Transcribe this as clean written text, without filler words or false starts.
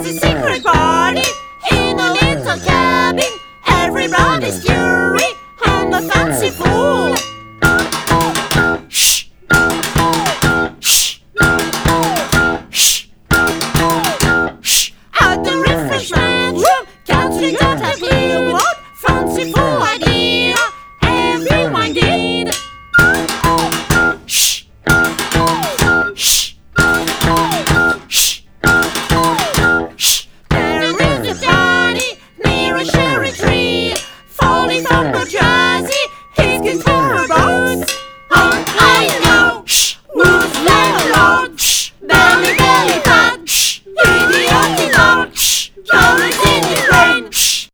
There's a secret party in a little cabin. Everybody's fury and a fancy fool. Shh, shh, shh, shh. At the refreshment room, country don't have clue what fancy fool idea everyone did. Shh, shh, shh, shh. There is a party near a cherry tree, falling from a Jersey.